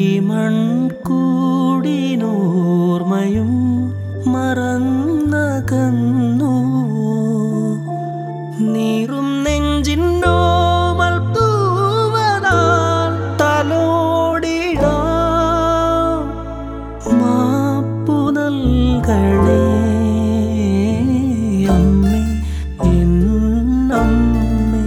മൺകൂടിനോർമ്മയും മറന്നകന്നു നീറും നെഞ്ചിന്നോമൽ തൂവലാൽ തലോടിടാം മാപ്പു നൽകണേ അമ്മേ എന്നമ്മേ.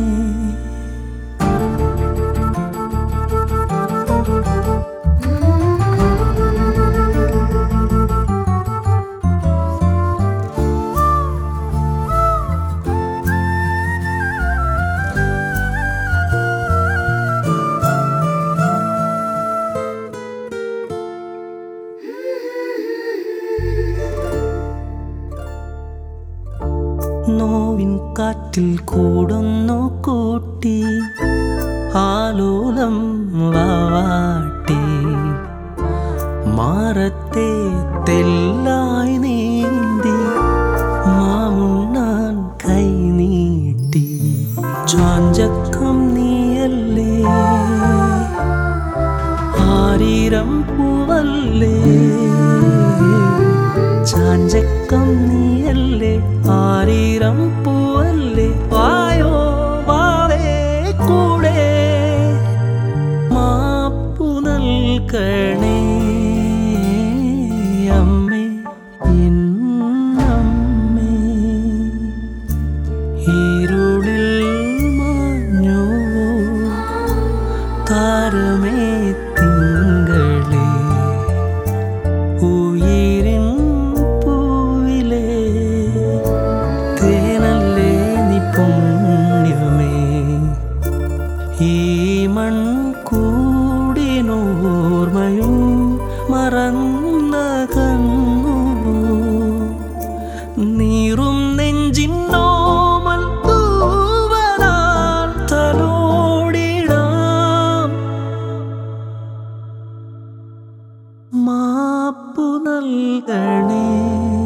നോവിൻ കാറ്റിൽ കൂടുന്നു കൂട്ടി ആലോലം വാവാട്ടി മാറത്തെ തെല്ലായി നീന്തി മാമുണ്ണാൻ കൈ നീട്ടി ചാഞ്ചക്കം നീയല്ലേ ആരീരം പൂവല്ലേ ചാഞ്ചക്കം നീയല്ലേ ആരീരം പൂവല്ലേ വായോ വാവേ കൂടെ മാപ്പു നൽകണേ അമ്മേ എന്നമ്മേ. ഇരുളിൽ മാഞ്ഞു താരമേ തിങ്കളേ ഉയിരിൻ പൂവിലേ തേനല്ലേ നീ പുണ്യമേ. ഈ മൺകൂടിനോർമ്മയും മറന്നകന്നു നീറും നെഞ്ചിന്നോമൽ തൂവലാൽ തലോടിടാം മാപ്പു നൽകണേ.